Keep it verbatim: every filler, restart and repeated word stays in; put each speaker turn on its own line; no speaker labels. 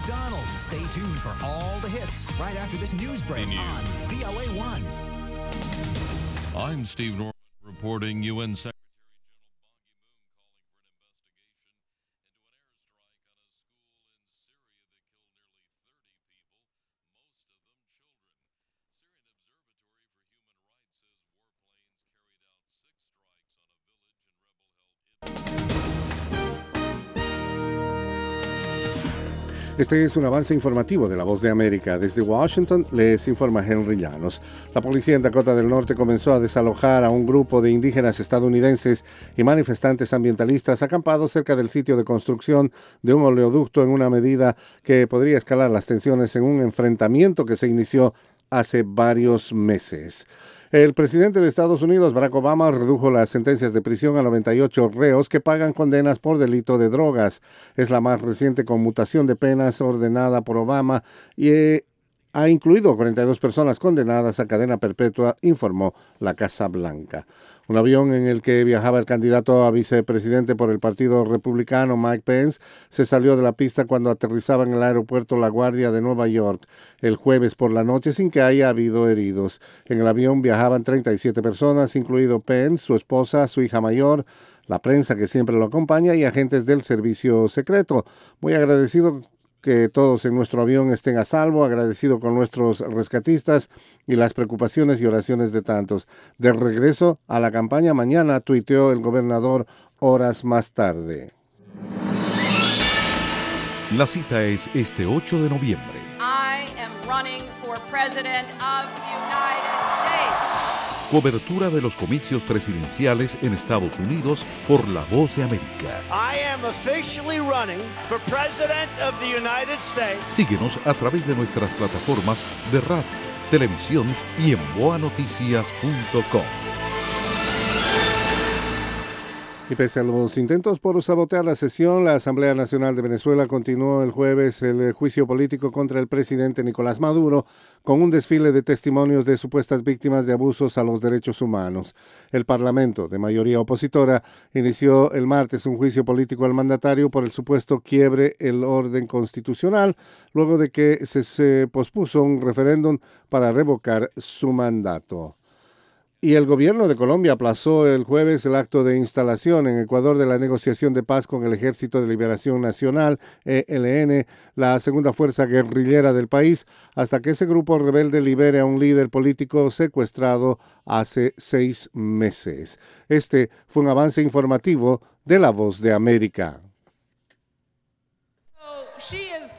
McDonald. Stay tuned for all the hits right after this news break on V O A one.
I'm Steve Norman reporting. U N Secretary
Este es un avance informativo de La Voz de América. Desde Washington les informa Henry Llanos. La policía en Dakota del Norte comenzó a desalojar a un grupo de indígenas estadounidenses y manifestantes ambientalistas acampados cerca del sitio de construcción de un oleoducto en una medida que podría escalar las tensiones en un enfrentamiento que se inició hace varios meses. El presidente de Estados Unidos, Barack Obama, redujo las sentencias de prisión a noventa y ocho reos que pagan condenas por delito de drogas. Es la más reciente conmutación de penas ordenada por Obama y eh, ha incluido cuarenta y dos personas condenadas a cadena perpetua, informó la Casa Blanca. Un avión en el que viajaba el candidato a vicepresidente por el Partido Republicano, Mike Pence, se salió de la pista cuando aterrizaba en el aeropuerto La Guardia de Nueva York el jueves por la noche sin que haya habido heridos. En el avión viajaban treinta y siete personas, incluido Pence, su esposa, su hija mayor, la prensa que siempre lo acompaña y agentes del servicio secreto. Muy agradecido que todos en nuestro avión estén a salvo, agradecido con nuestros rescatistas y las preocupaciones y oraciones de tantos. De regreso a la campaña mañana, tuiteó el gobernador horas más tarde.
La cita es este ocho de noviembre.
I am running for president of the United States.
Cobertura de los comicios presidenciales en Estados Unidos por La Voz de América.
I am officially running for president of the United States.
Síguenos a través de nuestras plataformas de radio, televisión y en boa noticias punto com.
Y pese a los intentos por sabotear la sesión, la Asamblea Nacional de Venezuela continuó el jueves el juicio político contra el presidente Nicolás Maduro con un desfile de testimonios de supuestas víctimas de abusos a los derechos humanos. El Parlamento, de mayoría opositora, inició el martes un juicio político al mandatario por el supuesto quiebre el orden constitucional, luego de que se, se pospuso un referéndum para revocar su mandato. Y el gobierno de Colombia aplazó el jueves el acto de instalación en Ecuador de la negociación de paz con el Ejército de Liberación Nacional, E L N, la segunda fuerza guerrillera del país, hasta que ese grupo rebelde libere a un líder político secuestrado hace seis meses. Este fue un avance informativo de La Voz de América.
So she